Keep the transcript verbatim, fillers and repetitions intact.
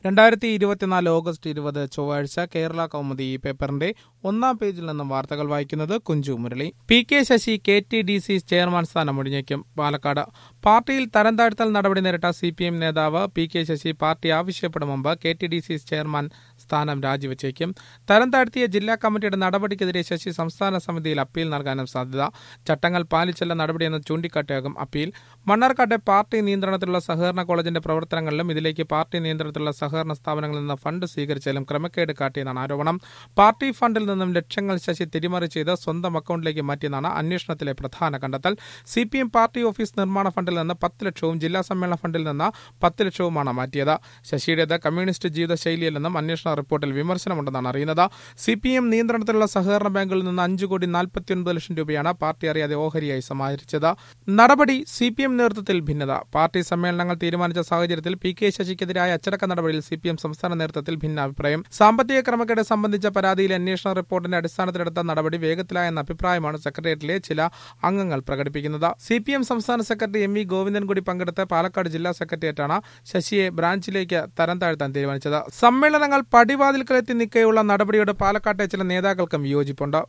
രണ്ടായിരത്തി ഇരുപത്തിനാല് ഓഗസ്റ്റ് ഇരുപത് ചൊവ്വാഴ്ച കേരള കൗമുദി ഈ പേപ്പറിന്റെ ഒന്നാം പേജിൽ നിന്നും വാർത്തകൾ വായിക്കുന്നത് Kunchu Murali. P K Sasi K T D C chairman സ്ഥാനം ഒഴിഞ്ഞേക്കും. പാലക്കാട് പാർട്ടിയിൽ തരം താഴ്ത്തൽ നടപടി നേരിട്ട സി പി എം നേതാവ് പി കെ ശശി പാർട്ടി ആവശ്യപ്പെടും മുമ്പ് K T D C chairman സ്ഥാനം രാജിവെച്ചേക്കും. തരം താഴ്ത്തിയ ജില്ലാ കമ്മിറ്റിയുടെ നടപടിക്കെതിരെ ശശി സംസ്ഥാന സമിതിയിൽ അപ്പീൽ നൽകാനും സാധ്യത. ചട്ടങ്ങൾ പാലിച്ചല്ല നടപടിയെന്ന് ചൂണ്ടിക്കാട്ടിയാകും അപ്പീൽ. മണ്ണാർക്കാട്ടെ പാർട്ടി നിയന്ത്രണത്തിലുള്ള സഹകരണ കോളേജിന്റെ പ്രവർത്തനങ്ങളിലും ഇതിലേക്ക് പാർട്ടി നിയന്ത്രണത്തിലുള്ള സഹകരണ സ്ഥാപനങ്ങളിൽ നിന്ന് ഫണ്ട് സ്വീകരിച്ചാലും ക്രമക്കേട് കാട്ടിയെന്നാണ് ആരോപണം. പാർട്ടി ഫണ്ടിൽ നിന്നും ലക്ഷങ്ങൾ ശശി തിരിമറി ചെയ്ത് സ്വന്തം അക്കൌണ്ടിലേക്ക് മാറ്റിയെന്നാണ് അന്വേഷണത്തിലെ പ്രധാന കണ്ടെത്തൽ. C P M party office നിർമ്മാണ ഫണ്ടിൽ നിന്ന് പത്ത് ലക്ഷവും ജില്ലാ സമ്മേളന ഫണ്ടിൽ നിന്ന് പത്ത് ലക്ഷവുമാണ് മാറ്റിയത്. ശശിയുടേത് കമ്മ്യൂണിസ്റ്റ് ജീവിതശൈലിയല്ലെന്നും അന്വേഷണ റിപ്പോർട്ടിൽ വിമർശനമുണ്ടെന്നാണ് അറിയുന്നത്. സി പി എം നിയന്ത്രണത്തിലുള്ള സഹകരണ ബാങ്കുകളിൽ നിന്ന് അഞ്ചു കോടി നാൽപ്പത്തിയൊൻപത് ലക്ഷം രൂപയാണ് പാർട്ടി അറിയാതെ ഓഹരിയായി സമാഹരിച്ചത്. നടപടി സി പി എം നേതൃത്വത്തിൽ ഭിന്നത. പാർട്ടി സമ്മേളനങ്ങൾ തീരുമാനിച്ച സാഹചര്യത്തിൽ പി കെ ശശിക്കെതിരായ അച്ചടക്ക നടപടിയിൽ സി പി എം സംസ്ഥാന നേതൃത്വത്തിൽ ഭിന്നാഭിപ്രായം. സാമ്പത്തിക ക്രമക്കേട് സംബന്ധിച്ച പരാതിയിലെ അന്വേഷണ റിപ്പോർട്ടിന്റെ അടിസ്ഥാനത്തിലെടുത്ത നടപടി വേഗത്തിലായെന്ന അഭിപ്രായമാണ് സെക്രട്ടേറിയറ്റിലെ ചില അംഗങ്ങൾ പ്രകടിപ്പിക്കുന്നത്. സി പി എം സംസ്ഥാന സെക്രട്ടറി എം വി ഗോവിന്ദൻ കൂടി പങ്കെടുത്ത പാലക്കാട് ജില്ലാ സെക്രട്ടേറിയറ്റാണ് ശശിയെ ബ്രാഞ്ചിലേക്ക് തരം താഴ്ത്താൻ തീരുമാനിച്ചത്. സമ്മേളനങ്ങൾ പടിവാതിൽക്കലെത്തി നിൽക്കെയുള്ള നടപടിയോട് പാലക്കാട്ടെ ചില നേതാക്കൾക്കും വിയോജിപ്പുണ്ട്.